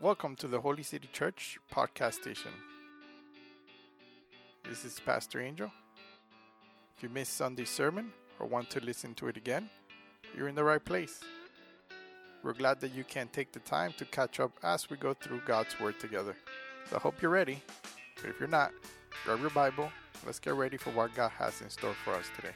Welcome to the Holy City Church podcast station. This is Pastor Angel. If you missed Sunday's sermon or want to listen to it again, you're in the right place. We're glad that you can take the time to catch up as we go through God's Word together. So I hope you're ready, but if you're not, grab your Bible. Let's get ready for what God has in store for us today.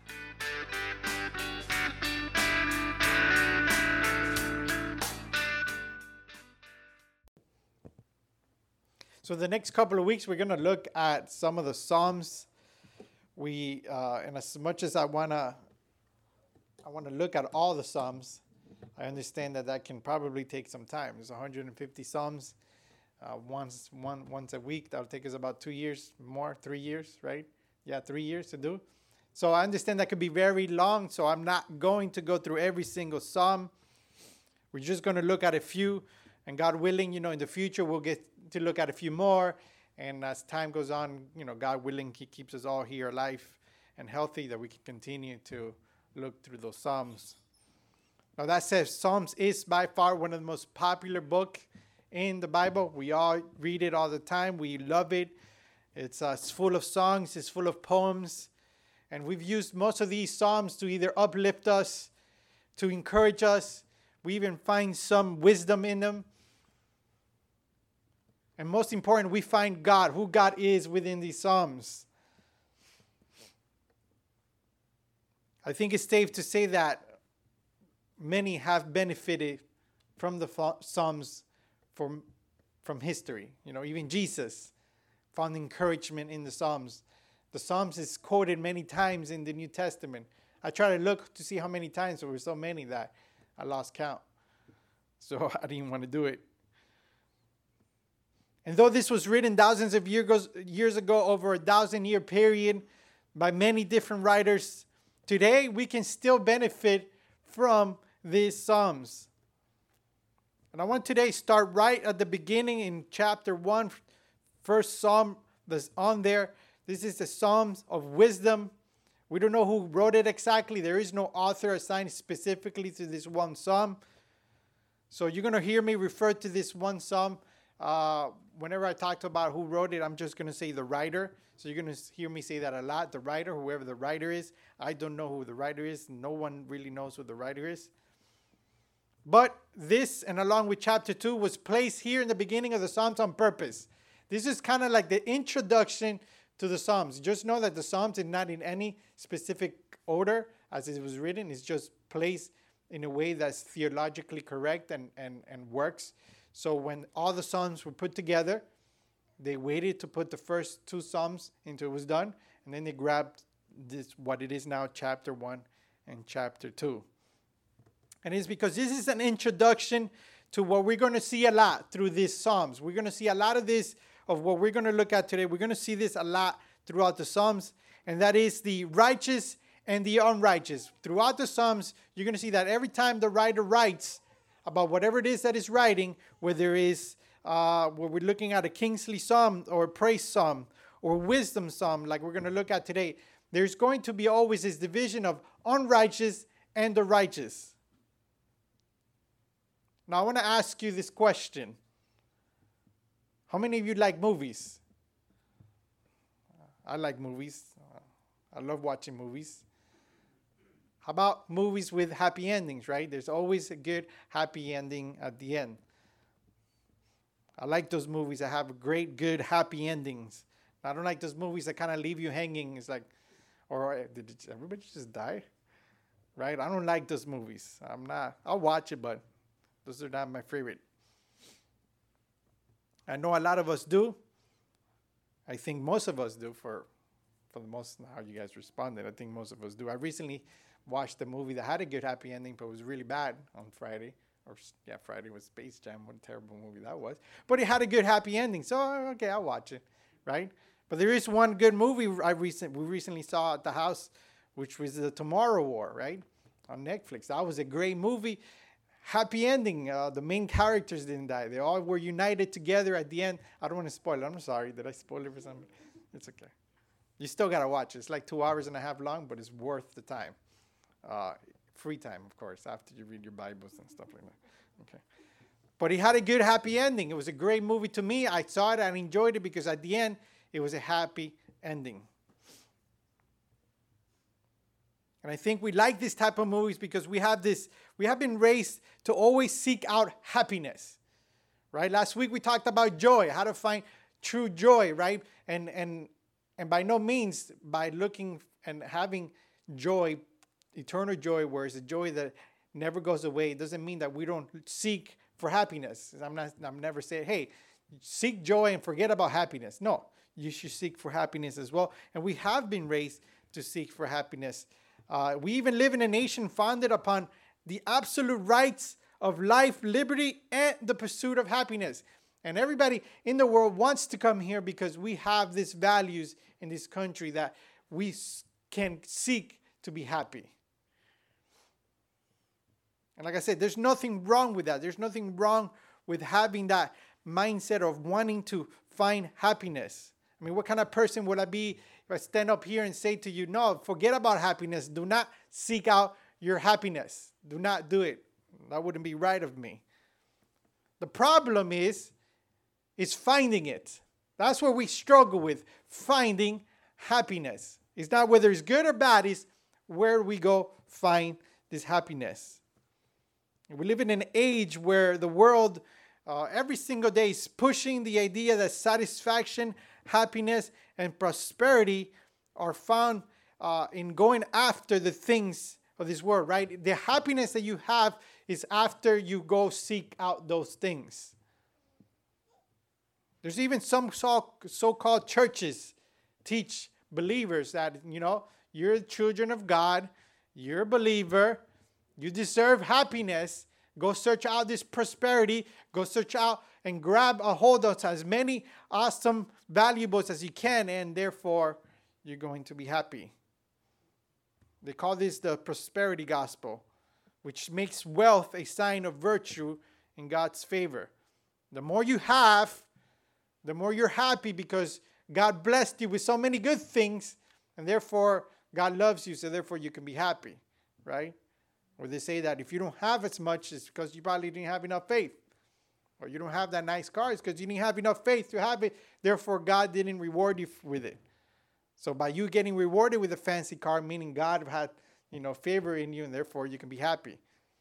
So the next couple of weeks, we're going to look at some of the Psalms. And as much as I want to look at all the Psalms, I understand that can probably take some time. There's 150 Psalms once a week. That'll take us about 2 years, 3 years, right? Yeah, 3 years to do. So I understand that could be very long, so I'm not going to go through every single Psalm. We're just going to look at a few, and God willing, in the future, we'll get to look at a few more. And as time goes on, God willing, He keeps us all here alive and healthy, that we can continue to look through those Psalms. Now that says, Psalms is by far one of the most popular books in the Bible. We all read it all the time. We love it. It's full of songs. It's full of poems. And we've used most of these Psalms to either uplift us, to encourage us. We even find some wisdom in them. And most important, we find God, who God is within these Psalms. I think it's safe to say that many have benefited from the Psalms from history. Even Jesus found encouragement in the Psalms. The Psalms is quoted many times in the New Testament. I try to look to see how many times. There were so many that I lost count. So I didn't want to do it. And though this was written thousands of years ago, over a 1,000-year period, by many different writers, today we can still benefit from these Psalms. And I want today to start right at the beginning in chapter 1, first Psalm that's on there. This is the Psalms of wisdom. We don't know who wrote it exactly. There is no author assigned specifically to this one Psalm. So you're going to hear me refer to this one Psalm. Whenever I talk about who wrote it, I'm just going to say the writer. So you're going to hear me say that a lot. The writer, whoever the writer is. I don't know who the writer is. No one really knows who the writer is. But this, and along with chapter 2, was placed here in the beginning of the Psalms on purpose. This is kind of like the introduction to the Psalms. Just know that the Psalms is not in any specific order as it was written. It's just placed in a way that's theologically correct and works. So when all the Psalms were put together, they waited to put the first 2 Psalms until it was done. And then they grabbed what it is now, chapter 1 and chapter 2. And it's because this is an introduction to what we're going to see a lot through these Psalms. We're going to see a lot of this, of what we're going to look at today. We're going to see this a lot throughout the Psalms. And that is the righteous and the unrighteous. Throughout the Psalms, you're going to see that every time the writer writes about whatever it is that is writing, whether it's where we're looking at a Kingsley Psalm or a praise Psalm or wisdom Psalm like we're going to look at today, there's going to be always this division of unrighteous and the righteous. Now I want to ask you this question. How many of you like movies? I like movies. I love watching movies. How about movies with happy endings, right? There's always a good happy ending at the end. I like those movies that have great, good, happy endings. I don't like those movies that kind of leave you hanging. It's like, did everybody just die? Right? I don't like those movies. I'll watch it, but those are not my favorite. I know a lot of us do. I think most of us do for the most, how you guys responded. I think most of us do. I recently watched a movie that had a good happy ending, but was really bad on Friday. Friday was Space Jam. What a terrible movie that was. But it had a good happy ending. So, okay, I'll watch it, right? But there is one good movie we recently saw at the house, which was The Tomorrow War, right? On Netflix. That was a great movie. Happy ending. The main characters didn't die. They all were united together at the end. I don't want to spoil it. I'm sorry. Did I spoil it for somebody? It's okay. You still got to watch it. It's like 2.5 hours long, but it's worth the time. Free time, of course, after you read your Bibles and stuff like that. Okay. But it had a good, happy ending. It was a great movie to me. I saw it and enjoyed it because at the end, it was a happy ending. And I think we like this type of movies because we have been raised to always seek out happiness, right? Last week we talked about joy, how to find true joy, right? And by no means by looking and having joy, eternal joy, where it's a joy that never goes away, it doesn't mean that we don't seek for happiness. I'm never saying, hey, seek joy and forget about happiness. No, you should seek for happiness as well. And we have been raised to seek for happiness. We even live in a nation founded upon the absolute rights of life, liberty, and the pursuit of happiness. And everybody in the world wants to come here because we have these values in this country that we can seek to be happy. And like I said, there's nothing wrong with that. There's nothing wrong with having that mindset of wanting to find happiness. I mean, what kind of person would I be if I stand up here and say to you, no, forget about happiness. Do not seek out your happiness. Do not do it. That wouldn't be right of me. The problem is finding it. That's what we struggle with, finding happiness. It's not whether it's good or bad, it's where we go find this happiness. We live in an age where the world every single day is pushing the idea that satisfaction, happiness, and prosperity are found in going after the things of this world, right? The happiness that you have is after you go seek out those things. There's even some so-called churches teach believers that, you're children of God, you're a believer, you deserve happiness. Go search out this prosperity. Go search out and grab a hold of as many awesome valuables as you can, and therefore you're going to be happy. They call this the prosperity gospel, which makes wealth a sign of virtue in God's favor. The more you have, the more you're happy because God blessed you with so many good things, and therefore God loves you, so therefore you can be happy, right? Or they say that if you don't have as much, it's because you probably didn't have enough faith. Or you don't have that nice car, it's because you didn't have enough faith to have it. Therefore, God didn't reward you with it. So by you getting rewarded with a fancy car, meaning God had, favor in you, and therefore you can be happy.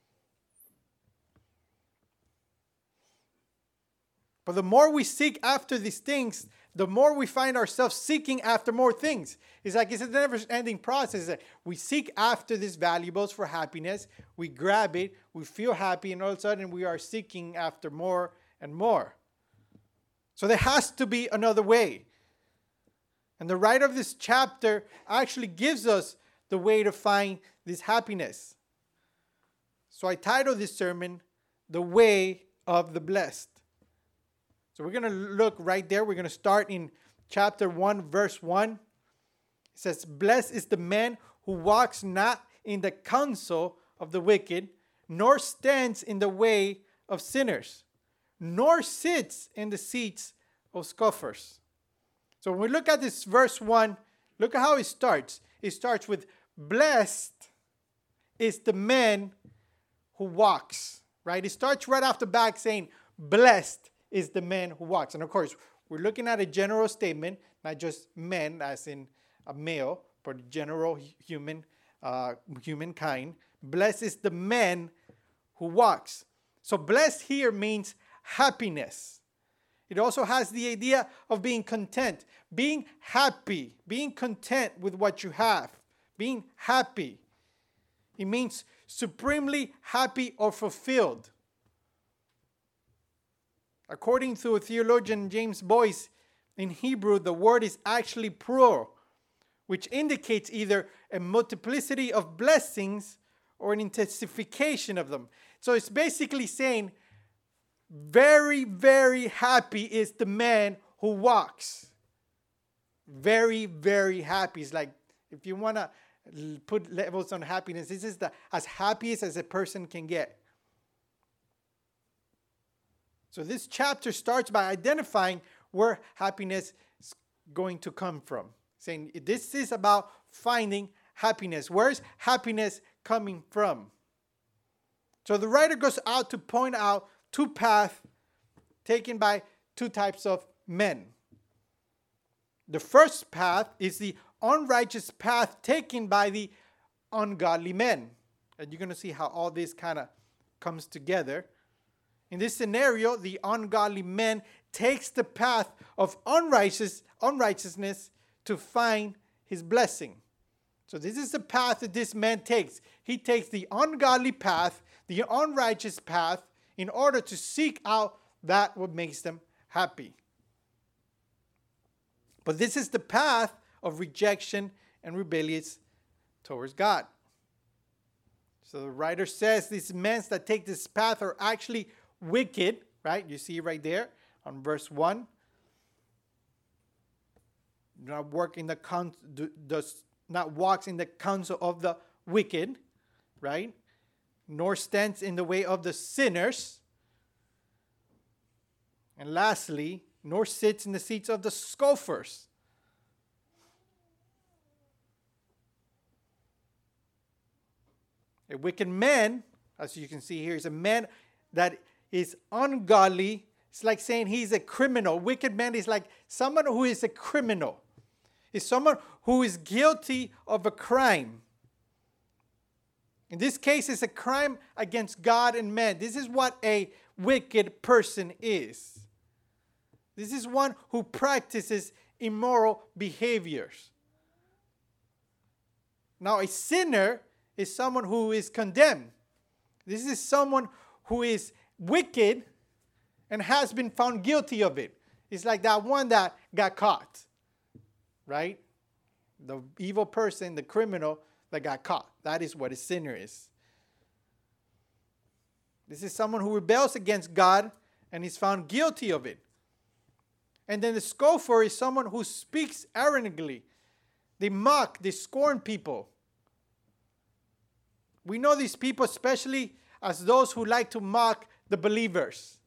But the more we seek after these things, the more we find ourselves seeking after more things. It's like it's a never-ending process. We seek after these valuables for happiness. We grab it. We feel happy. And all of a sudden, we are seeking after more and more. So there has to be another way. And the writer of this chapter actually gives us the way to find this happiness. So I titled this sermon, The Way of the Blessed. So we're going to look right there. We're going to start in chapter 1, verse 1. It says, "Blessed is the man who walks not in the counsel of the wicked, nor stands in the way of sinners, nor sits in the seats of scoffers." So when we look at this verse 1, look at how it starts. It starts with, "Blessed is the man who walks," right? It starts right off the back saying, "Blessed is the man who walks." And of course, we're looking at a general statement, not just men as in a male, but general humankind. Blessed is the man who walks. So blessed here means happiness. It also has the idea of being content, being happy, being content with what you have, being happy. It means supremely happy or fulfilled. According to theologian James Boyce, in Hebrew, the word is actually plural, which indicates either a multiplicity of blessings or an intensification of them. So it's basically saying, very, very happy is the man who walks. Very, very happy. It's like, if you want to put levels on happiness, this is as happiest as a person can get. So this chapter starts by identifying where happiness is going to come from. Saying this is about finding happiness. Where is happiness coming from? So the writer goes out to point out two paths taken by two types of men. The first path is the unrighteous path taken by the ungodly men. And you're going to see how all this kind of comes together. In this scenario, the ungodly man takes the path of unrighteousness to find his blessing. So this is the path that this man takes. He takes the ungodly path, the unrighteous path, in order to seek out that what makes them happy. But this is the path of rejection and rebellious towards God. So the writer says these men that take this path are actually wicked, right? You see right there on verse 1. Do not walks in the counsel of the wicked, right? Nor stands in the way of the sinners. And lastly, nor sits in the seats of the scoffers. A wicked man, as you can see here, is a man that is ungodly. It's like saying he's a criminal. Wicked man is like someone who is a criminal. Is someone who is guilty of a crime. In this case, it's a crime against God and man. This is what a wicked person is. This is one who practices immoral behaviors. Now, a sinner is someone who is condemned. This is someone who is wicked and has been found guilty of it. It's like that one that got caught, right? The evil person, the criminal that got caught. That is what a sinner is. This is someone who rebels against God and is found guilty of it. And then the scoffer is someone who speaks arrogantly. They mock, they scorn people. We know these people especially as those who like to mock the believers.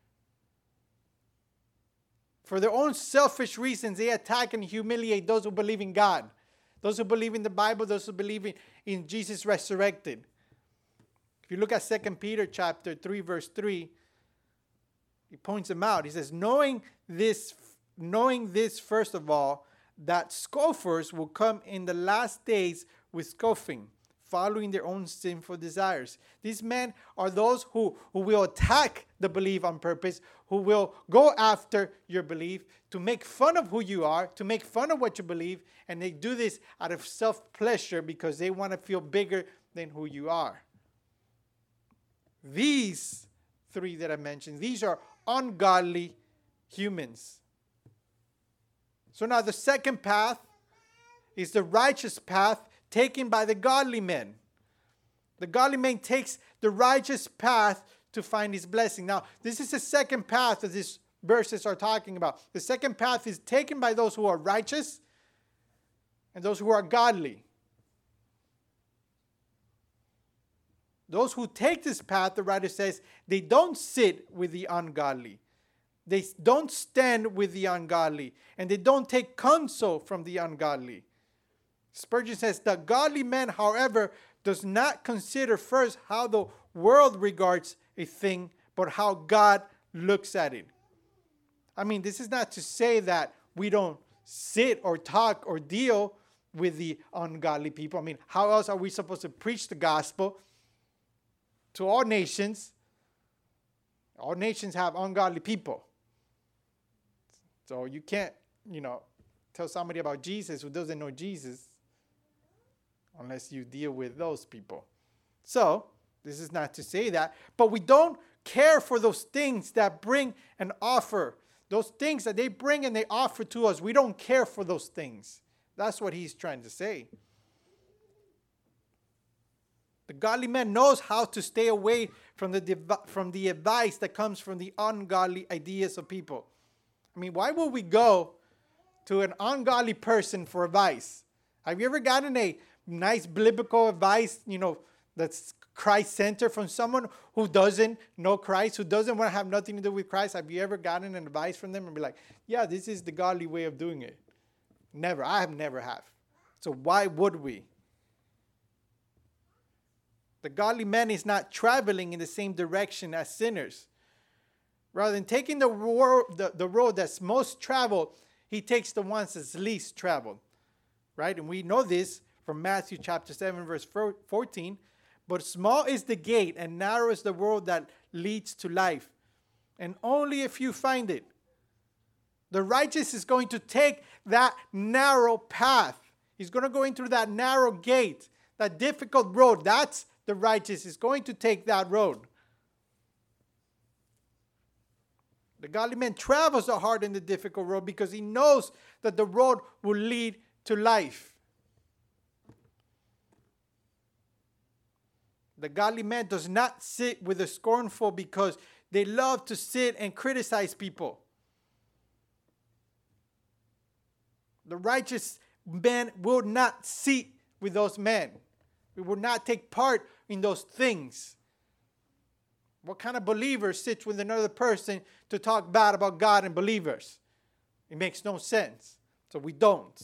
For their own selfish reasons, they attack and humiliate those who believe in God. Those who believe in the Bible, those who believe in Jesus resurrected. If you look at 2 Peter chapter 3, verse 3, he points them out. He says, knowing this first of all, that scoffers will come in the last days with scoffing, following their own sinful desires. These men are those who will attack the belief on purpose, who will go after your belief, to make fun of who you are, to make fun of what you believe, and they do this out of self-pleasure because they want to feel bigger than who you are. These three that I mentioned, these are ungodly humans. So now the second path is the righteous path taken by the godly man. The godly man takes the righteous path to find his blessing. Now, this is the second path that these verses are talking about. The second path is taken by those who are righteous and those who are godly. Those who take this path, the writer says, they don't sit with the ungodly. They don't stand with the ungodly. And they don't take counsel from the ungodly. Spurgeon says, the godly man, however, does not consider first how the world regards a thing, but how God looks at it. I mean, this is not to say that we don't sit or talk or deal with the ungodly people. I mean, how else are we supposed to preach the gospel to all nations? All nations have ungodly people. So you can't, tell somebody about Jesus who doesn't know Jesus unless you deal with those people. So, this is not to say that, but we don't care for those things that bring an offer. Those things that they bring and they offer to us, we don't care for those things. That's what he's trying to say. The godly man knows how to stay away from the advice that comes from the ungodly ideas of people. I mean, why would we go to an ungodly person for advice? Have you ever gotten a nice biblical advice, that's Christ-centered from someone who doesn't know Christ, who doesn't want to have nothing to do with Christ? Have you ever gotten an advice from them and be like, yeah, this is the godly way of doing it? Never. I have never have. So why would we? The godly man is not traveling in the same direction as sinners. Rather than taking the road that's most traveled, he takes the ones that's least traveled. Right? And we know this from Matthew chapter 7, verse 14. But small is the gate and narrow is the road that leads to life, and only a few find it. The righteous is going to take that narrow path. He's going to go into that narrow gate, that difficult road. That's the righteous is going to take that road. The godly man travels the hard and the difficult road because he knows that the road will lead to life. The godly man does not sit with the scornful because they love to sit and criticize people. The righteous man will not sit with those men. We will not take part in those things. What kind of believer sits with another person to talk bad about God and believers? It makes no sense. So we don't.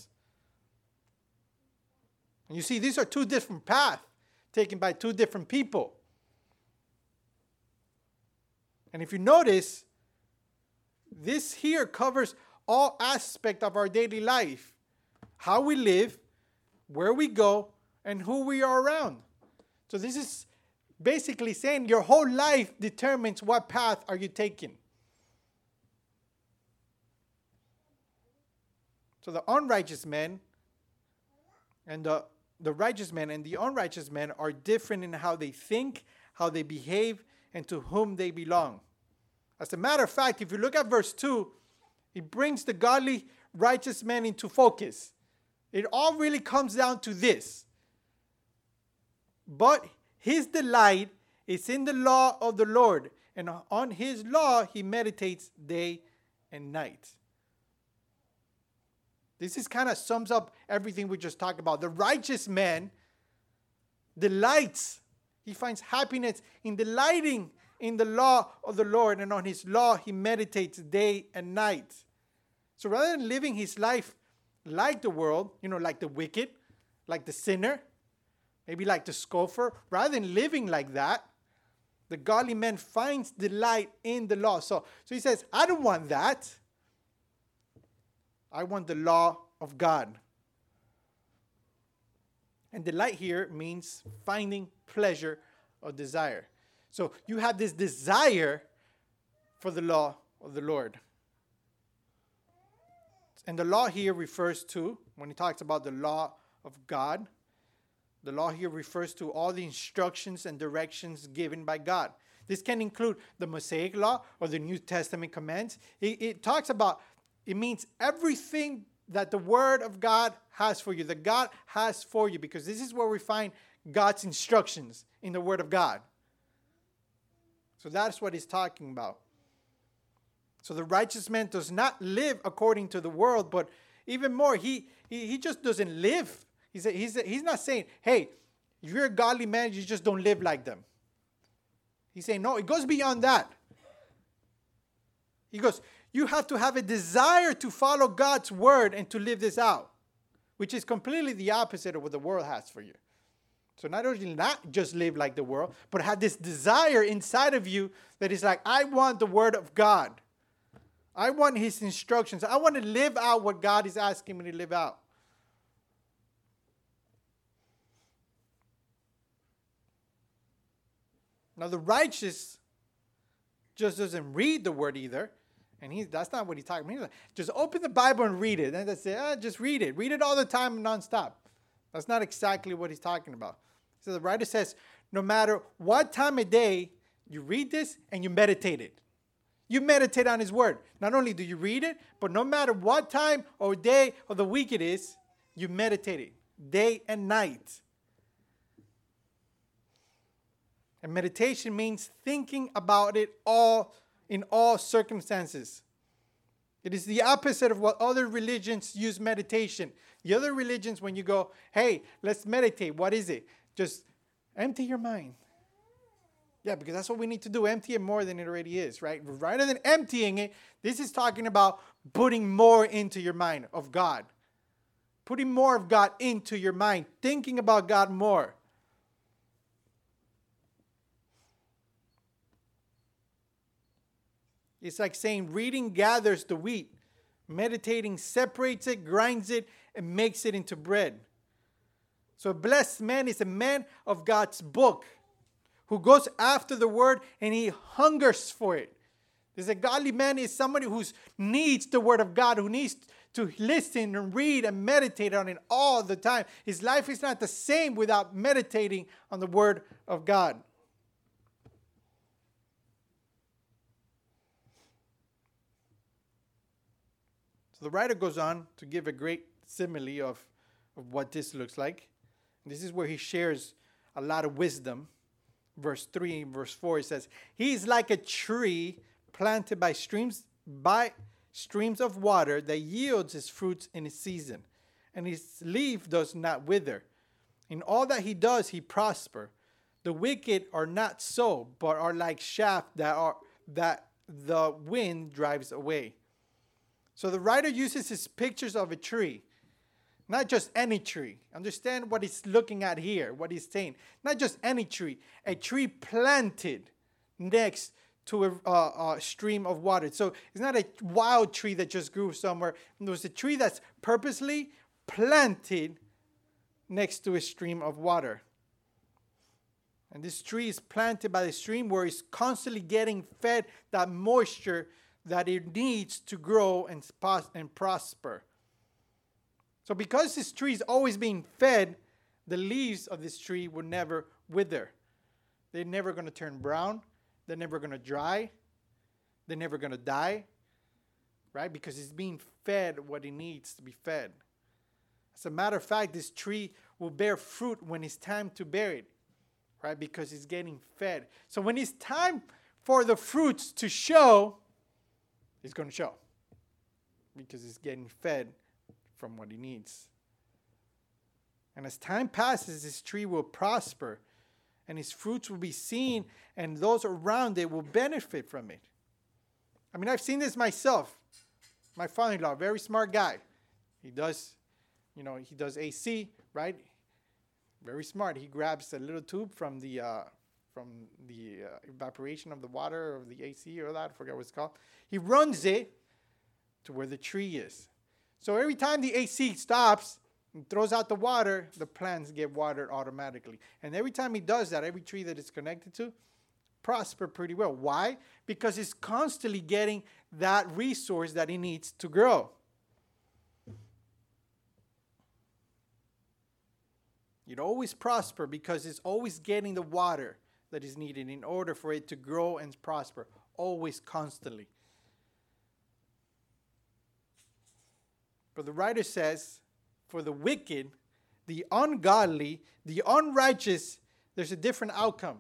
And you see, these are two different paths taken by two different people. And if you notice, this here covers all aspects of our daily life. How we live, where we go, and who we are around. So this is basically saying your whole life determines what path are you taking. So the unrighteous man and the righteous man and the unrighteous man are different in how they think, how they behave, and to whom they belong. As a matter of fact, if you look at verse 2, it brings the godly righteous man into focus. It all really comes down to this. But his delight is in the law of the Lord, and on his law he meditates day and night. This is kind of sums up everything we just talked about. The righteous man delights. He finds happiness in delighting in the law of the Lord, and on his law he meditates day and night. So rather than living his life like the world, like the wicked, like the sinner, maybe like the scoffer, rather than living like that, the godly man finds delight in the law. So he says, I don't want that. I want the law of God. And delight here means finding pleasure or desire. So you have this desire for the law of the Lord. And the law here refers to, when he talks about the law of God, the law here refers to all the instructions and directions given by God. This can include the Mosaic law or the New Testament commands. It means everything that the Word of God has for you, that God has for you, because this is where we find God's instructions in the Word of God. So that's what he's talking about. So the righteous man does not live according to the world, but even more, he just doesn't live. He's not saying, hey, if you're a godly man, you just don't live like them. He's saying, no, it goes beyond that. He goes, you have to have a desire to follow God's word and to live this out, which is completely the opposite of what the world has for you. So not only not just live like the world, but have this desire inside of you that is like, I want the word of God. I want his instructions. I want to live out what God is asking me to live out. Now the righteous just doesn't read the word either. And that's not what he's talking about. He's like, just open the Bible and read it. And that's it. Just read it. Read it all the time nonstop. That's not exactly what he's talking about. So the writer says, no matter what time of day you read this and you meditate it. You meditate on his word. Not only do you read it, but no matter what time or day of the week it is, you meditate it day and night. And meditation means thinking about it all in all circumstances. It is the opposite of what other religions use meditation. The other religions, when you go, hey, let's meditate, what is it? Just empty your mind. Yeah, because that's what we need to do, empty it more than it already is, right? Rather than emptying it, this is talking about putting more into your mind of God. Putting more of God into your mind, thinking about God more. It's like saying reading gathers the wheat. Meditating separates it, grinds it, and makes it into bread. So a blessed man is a man of God's book who goes after the word and he hungers for it. There's a godly man is somebody who needs the word of God, who needs to listen and read and meditate on it all the time. His life is not the same without meditating on the word of God. So the writer goes on to give a great simile of what this looks like. And this is where he shares a lot of wisdom. Verse 3 and verse 4, it says, he is like a tree planted by streams of water that yields its fruits in its season, and his leaf does not wither. In all that he does, he prosper. The wicked are not so, but are like chaff that the wind drives away. So the writer uses his pictures of a tree. Not just any tree. Understand what he's looking at here, what he's saying. Not just any tree. A tree planted next to a stream of water. So it's not a wild tree that just grew somewhere. It was a tree that's purposely planted next to a stream of water. And this tree is planted by the stream where it's constantly getting fed that moisture that it needs to grow and prosper. So because this tree is always being fed, the leaves of this tree will never wither. They're never going to turn brown. They're never going to dry. They're never going to die. Right? Because it's being fed what it needs to be fed. As a matter of fact, this tree will bear fruit when it's time to bear it. Right? Because it's getting fed. So when it's time for the fruits to show, it's going to show. Because it's getting fed from what he needs. And as time passes, this tree will prosper, and his fruits will be seen, and those around it will benefit from it. I mean, I've seen this myself. My father-in-law, very smart guy. He does AC, right? Very smart. He grabs a little tube from the evaporation of the water or the AC or that, I forget what it's called. He runs it to where the tree is. So every time the AC stops and throws out the water, the plants get watered automatically. And every time he does that, every tree that it's connected to prosper pretty well. Why? Because it's constantly getting that resource that it needs to grow. It always prosper because it's always getting the water that is needed in order for it to grow and prosper. Always, constantly. But the writer says, for the wicked, the ungodly, the unrighteous, there's a different outcome.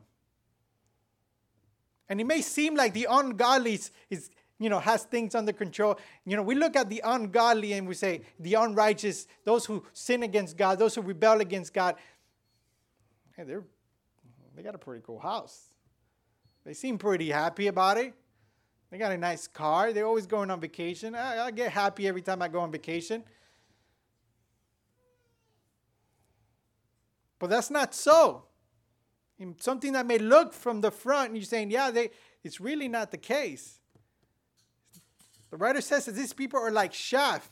And it may seem like the ungodly has things under control. We look at the ungodly and we say, the unrighteous, those who sin against God, those who rebel against God, hey, they got a pretty cool house. They seem pretty happy about it. They got a nice car. They're always going on vacation. I get happy every time I go on vacation. But that's not so. Something that may look from the front, and you're saying, it's really not the case. The writer says that these people are like chaff.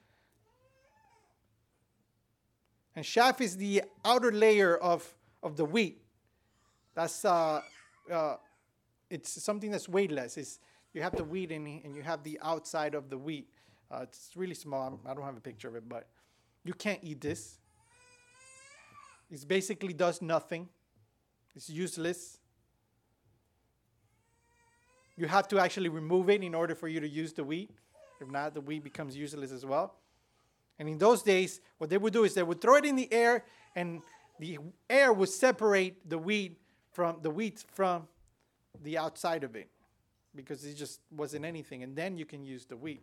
And chaff is the outer layer of the wheat. That's it's something that's weightless. You have the wheat and you have the outside of the wheat. It's really small. I don't have a picture of it, but you can't eat this. It basically does nothing. It's useless. You have to actually remove it in order for you to use the wheat. If not, the wheat becomes useless as well. And in those days, what they would do is they would throw it in the air, and the air would separate the wheat from the outside of it, because it just wasn't anything. And then you can use the wheat.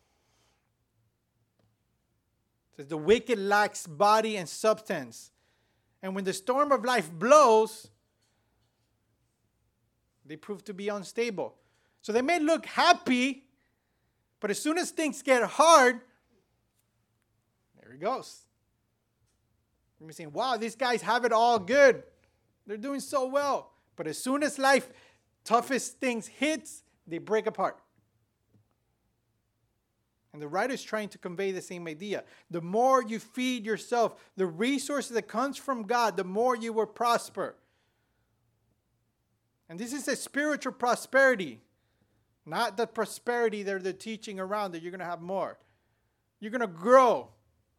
It says the wicked lacks body and substance. And when the storm of life blows, they prove to be unstable. So they may look happy, but as soon as things get hard, there it goes. You're saying, wow, these guys have it all good. They're doing so well. But as soon as life toughest things hits, they break apart. And the writer is trying to convey the same idea. The more you feed yourself, the resources that comes from God, the more you will prosper. And this is a spiritual prosperity, not the prosperity that they're teaching around that you're going to have more. You're going to grow.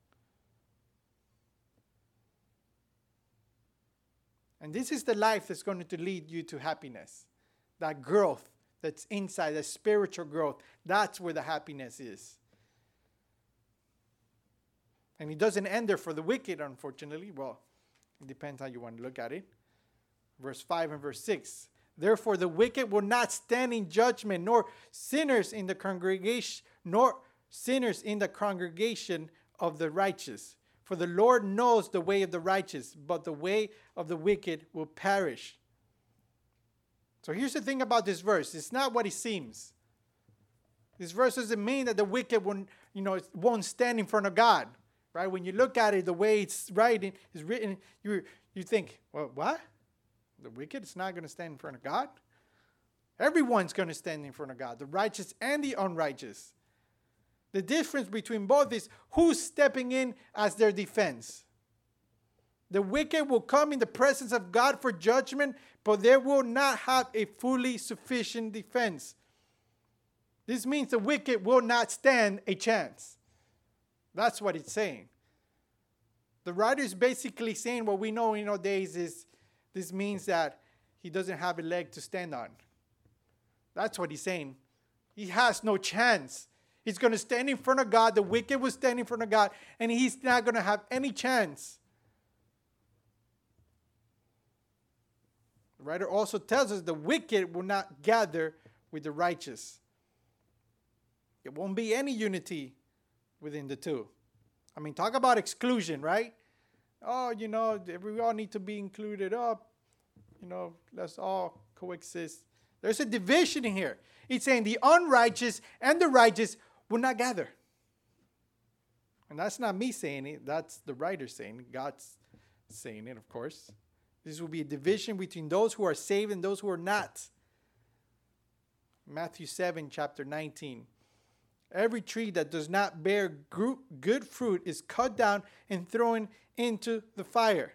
And this is the life that's going to lead you to happiness. That growth that's inside, that spiritual growth. That's where the happiness is. And it doesn't end there for the wicked, unfortunately. Well, it depends how you want to look at it. Verse 5 and verse 6. Therefore the wicked will not stand in judgment, nor sinners in the congregation, of the righteous. For the Lord knows the way of the righteous, but the way of the wicked will perish. So here's the thing about this verse. It's not what it seems. This verse doesn't mean that the wicked won't stand in front of God. Right? When you look at it, the way it's written, you think, well, what? The wicked is not going to stand in front of God? Everyone's going to stand in front of God, the righteous and the unrighteous. The difference between both is who's stepping in as their defense. The wicked will come in the presence of God for judgment, but they will not have a fully sufficient defense. This means the wicked will not stand a chance. That's what it's saying. The writer is basically saying what we know in our days is this means that he doesn't have a leg to stand on. That's what he's saying. He has no chance. He's going to stand in front of God. The wicked will stand in front of God, and he's not going to have any chance. The writer also tells us the wicked will not gather with the righteous. There won't be any unity within the two. I mean, talk about exclusion, right? Oh, we all need to be included up. Let's all coexist. There's a division in here. It's saying the unrighteous and the righteous will not gather. And that's not me saying it. That's the writer saying it. God's saying it, of course. This will be a division between those who are saved and those who are not. Matthew 7, chapter 19. Every tree that does not bear good fruit is cut down and thrown into the fire.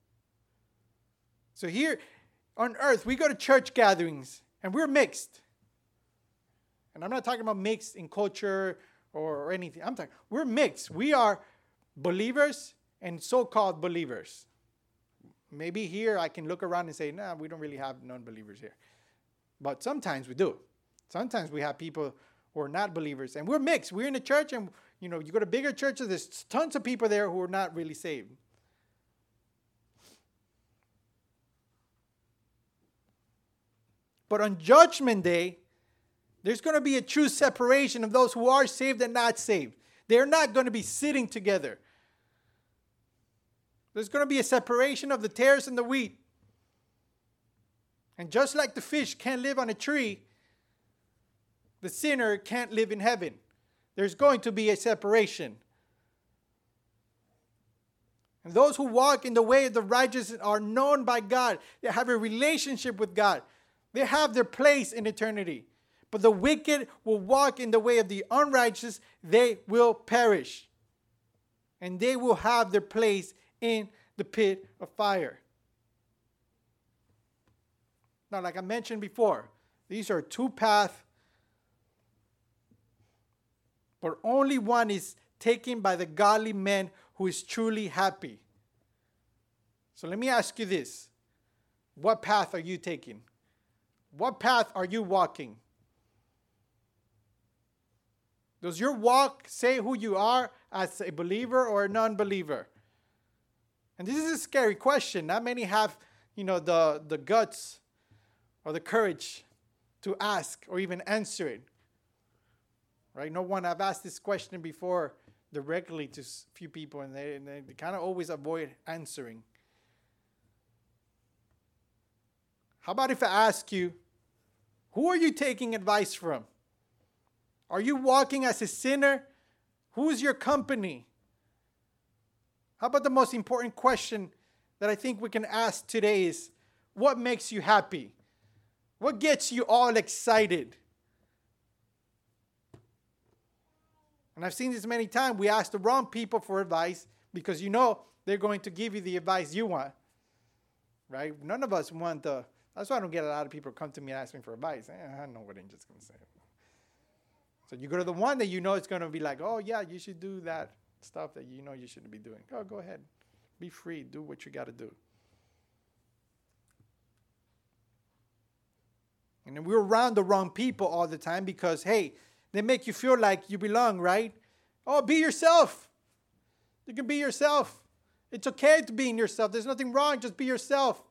So here on earth, we go to church gatherings and we're mixed. And I'm not talking about mixed in culture or anything. I'm talking, we're mixed. We are believers and so-called believers. Maybe here I can look around and say, nah, we don't really have non-believers here. But sometimes we do. Sometimes we have people who are not believers. And we're mixed. We're in a church and, you go to bigger churches, there's tons of people there who are not really saved. But on Judgment Day, there's going to be a true separation of those who are saved and not saved. They're not going to be sitting together. There's going to be a separation of the tares and the wheat. And just like the fish can't live on a tree, the sinner can't live in heaven. There's going to be a separation. And those who walk in the way of the righteous are known by God. They have a relationship with God. They have their place in eternity. But the wicked will walk in the way of the unrighteous. They will perish. And they will have their place in the pit of fire. Now, like I mentioned before, these are two paths, but only one is taken by the godly man who is truly happy. So let me ask you this. What path are you taking? What path are you walking? Does your walk say who you are as a believer or a non-believer? And this is a scary question. Not many have, the guts or the courage to ask or even answer it. Right? No one, I've asked this question before directly to a few people, and they kind of always avoid answering. How about if I ask you, who are you taking advice from? Are you walking as a sinner? Who's your company? How about the most important question that I think we can ask today is, what makes you happy? What gets you all excited? And I've seen this many times. We ask the wrong people for advice because you know they're going to give you the advice you want. Right? None of us want the... That's why I don't get a lot of people come to me and ask me for advice. I know what Angel's going to say. So you go to the one that you know is going to be like, oh, yeah, you should do that stuff that you know you shouldn't be doing. Oh, go ahead. Be free. Do what you got to do. And then we're around the wrong people all the time because, hey, they make you feel like you belong, right? Oh, be yourself. You can be yourself. It's okay to be in yourself. There's nothing wrong. Just be yourself.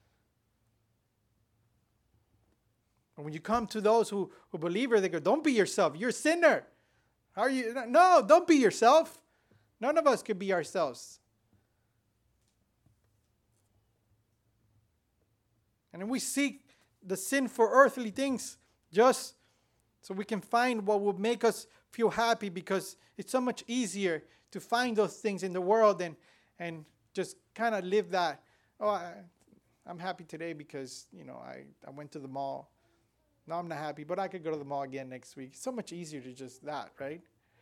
And when you come to those who believe it, they go, don't be yourself. You're a sinner. How are you? No, don't be yourself. None of us can be ourselves. And then we seek the sin for earthly things just so we can find what will make us feel happy, because it's so much easier to find those things in the world and just kind of live that. Oh, I'm happy today because, I went to the mall. No, I'm not happy, but I could go to the mall again next week. It's so much easier to just that, right?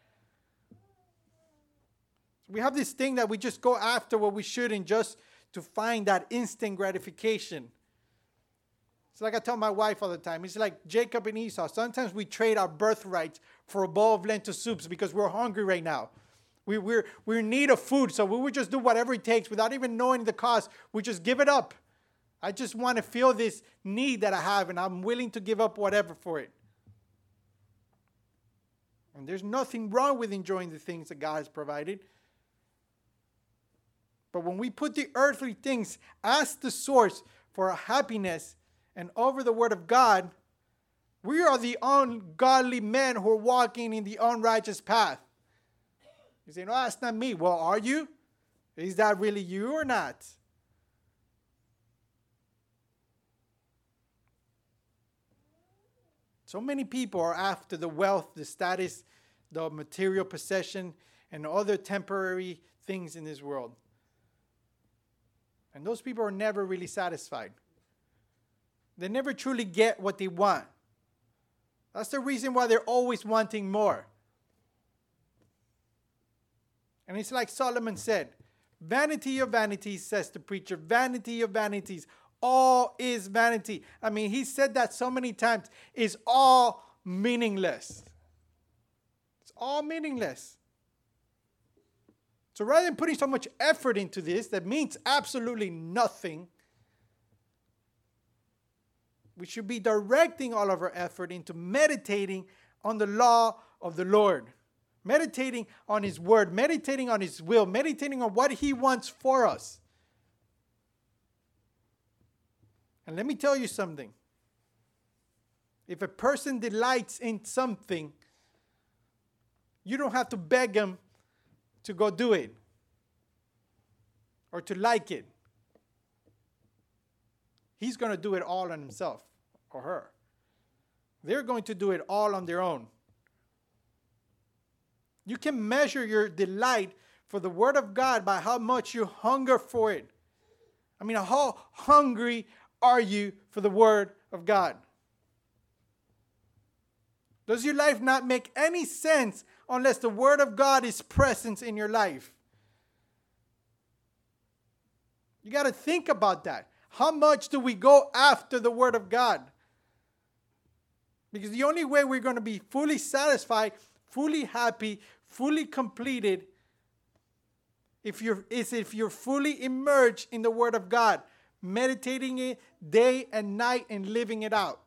We have this thing that we just go after what we shouldn't just to find that instant gratification. It's like I tell my wife all the time. It's like Jacob and Esau. Sometimes we trade our birthrights for a bowl of lentil soups because we're hungry right now. We're in need of food, so we would just do whatever it takes without even knowing the cost. We just give it up. I just want to feel this need that I have, and I'm willing to give up whatever for it. And there's nothing wrong with enjoying the things that God has provided. But when we put the earthly things as the source for our happiness and over the Word of God, we are the ungodly men who are walking in the unrighteous path. You say, no, that's not me. Well, are you? Is that really you or not? So many people are after the wealth, the status, the material possession, and other temporary things in this world. And those people are never really satisfied. They never truly get what they want. That's the reason why they're always wanting more. And it's like Solomon said, vanity of vanities, says the preacher, vanity of vanities. All is vanity. I mean, he said that so many times. It's all meaningless. It's all meaningless. So rather than putting so much effort into this that means absolutely nothing, we should be directing all of our effort into meditating on the law of the Lord. Meditating on His Word, meditating on His will, meditating on what He wants for us. And let me tell you something. If a person delights in something, you don't have to beg him to go do it or to like it. He's going to do it all on himself or her. They're going to do it all on their own. You can measure your delight for the Word of God by how much you hunger for it. I mean, how hungry are you for the Word of God? Does your life not make any sense unless the Word of God is present in your life? You got to think about that. How much do we go after the Word of God? Because the only way we're going to be fully satisfied, fully happy, fully completed if you're fully immersed in the Word of God, meditating it day and night and living it out.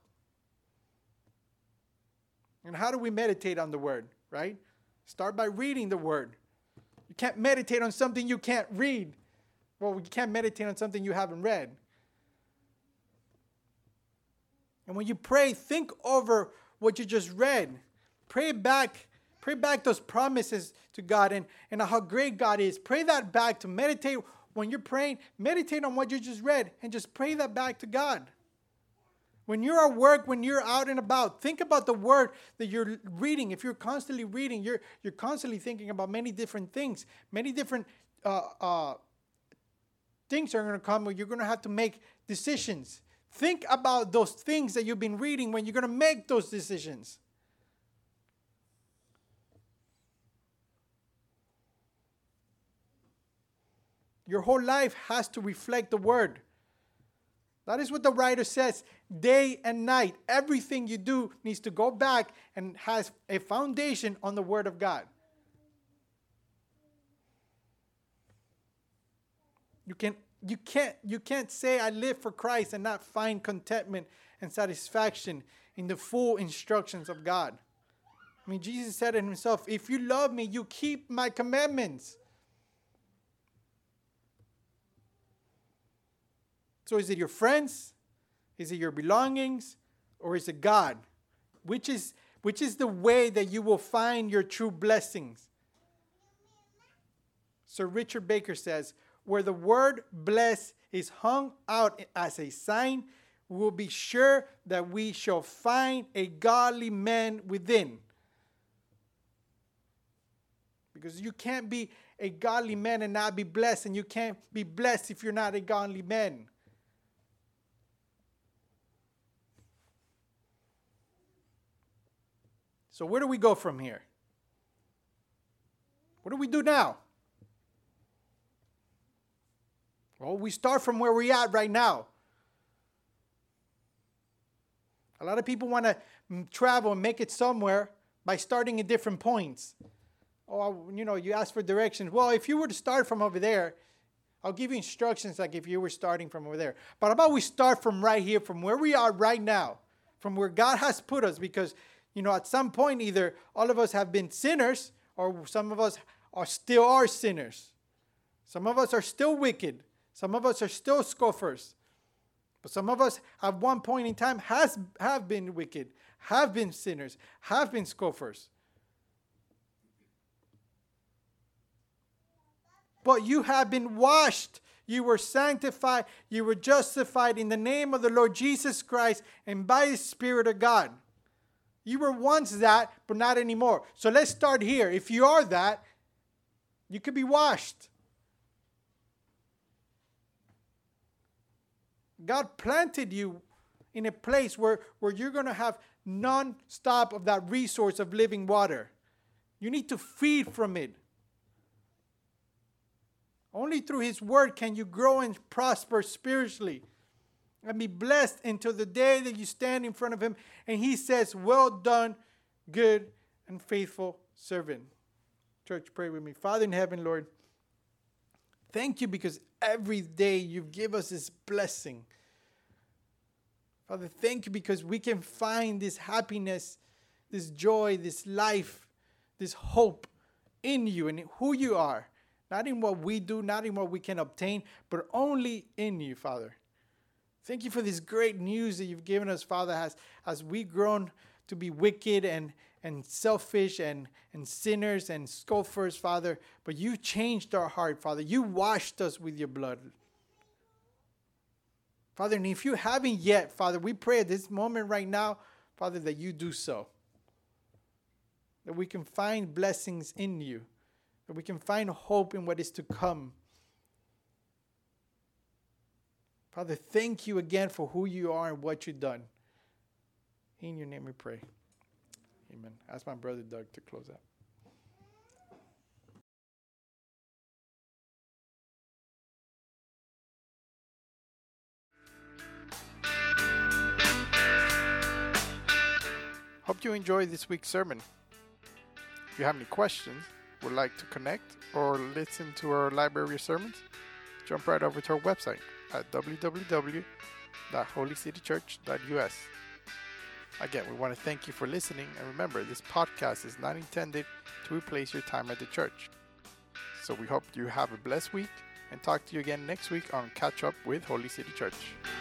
And how do we meditate on the Word, right? Start by reading the Word. You can't meditate on something you can't read. Well, you can't meditate on something you haven't read. And when you pray, think over what you just read. Pray back those promises to God and how great God is. Pray that back to meditate. When you're praying, meditate on what you just read and just pray that back to God. When you're at work, when you're out and about, think about the word that you're reading. If you're constantly reading, you're constantly thinking about many different things. Many different things are going to come where you're going to have to make decisions. Think about those things that you've been reading when you're going to make those decisions. Your whole life has to reflect the word. That is what the writer says. Day and night, everything you do needs to go back and has a foundation on the word of God. You can't say I live for Christ and not find contentment and satisfaction in the full instructions of God. I mean, Jesus said it himself, if you love me, you keep my commandments. So is it your friends? Is it your belongings? Or is it God? Which is the way that you will find your true blessings? Sir Richard Baker says, where the word bless is hung out as a sign, we will be sure that we shall find a godly man within. Because you can't be a godly man and not be blessed, and you can't be blessed if you're not a godly man. So where do we go from here? What do we do now? Well, we start from where we're at right now. A lot of people want to travel and make it somewhere by starting at different points. Oh, you ask for directions. Well, if you were to start from over there, I'll give you instructions like if you were starting from over there. But how about we start from right here, from where we are right now, from where God has put us? Because, at some point, either all of us have been sinners or some of us still are sinners. Some of us are still wicked. Some of us are still scoffers. But some of us at one point in time have been wicked, have been sinners, have been scoffers. But you have been washed. You were sanctified. You were justified in the name of the Lord Jesus Christ and by the Spirit of God. You were once that, but not anymore. So let's start here. If you are that, you could be washed. God planted you in a place where you're going to have non-stop of that resource of living water. You need to feed from it. Only through His Word can you grow and prosper spiritually and be blessed until the day that you stand in front of Him and He says, well done, good and faithful servant. Church, pray with me. Father in heaven, Lord, thank you because every day you give us this blessing. Father, thank you because we can find this happiness, this joy, this life, this hope in you and in who you are. Not in what we do, not in what we can obtain, but only in you, Father. Thank you for this great news that you've given us, Father, as we've grown to be wicked and selfish and sinners and scoffers, Father. But you changed our heart, Father. You washed us with your blood. Father, and if you haven't yet, Father, we pray at this moment right now, Father, that you do so. That we can find blessings in you. That we can find hope in what is to come. Father, thank you again for who you are and what you've done. In your name we pray. Amen. Ask my brother Doug to close out. Hope you enjoyed this week's sermon. If you have any questions, would like to connect or listen to our library of sermons, jump right over to our website at www.holycitychurch.us. Again, we want to thank you for listening, and remember, this podcast is not intended to replace your time at the church. So we hope you have a blessed week, and talk to you again next week on Catch Up with Holy City Church.